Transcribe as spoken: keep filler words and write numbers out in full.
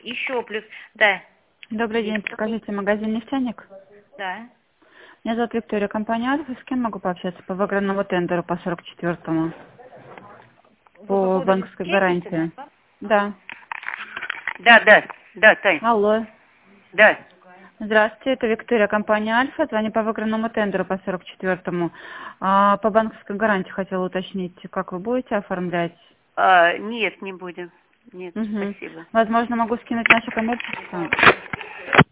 Еще плюс, да. Добрый день, подскажите, магазин «Нефтяник»? Да. Меня зовут Виктория, компания «Альфа». С кем могу пообщаться по выигранному тендеру по сорок четвёртому? Вы по По поводу банковской нефтяники, да? гарантии. Да. Да, да, да, Тань, Алло. да. Здравствуйте, это Виктория, компания «Альфа». Звоню по выигранному тендеру по сорок четвёртому. А, по банковской гарантии хотела уточнить, как вы будете оформлять? А, нет, не будем. Нет, Угу. спасибо. Возможно, могу скинуть наше коммерческое.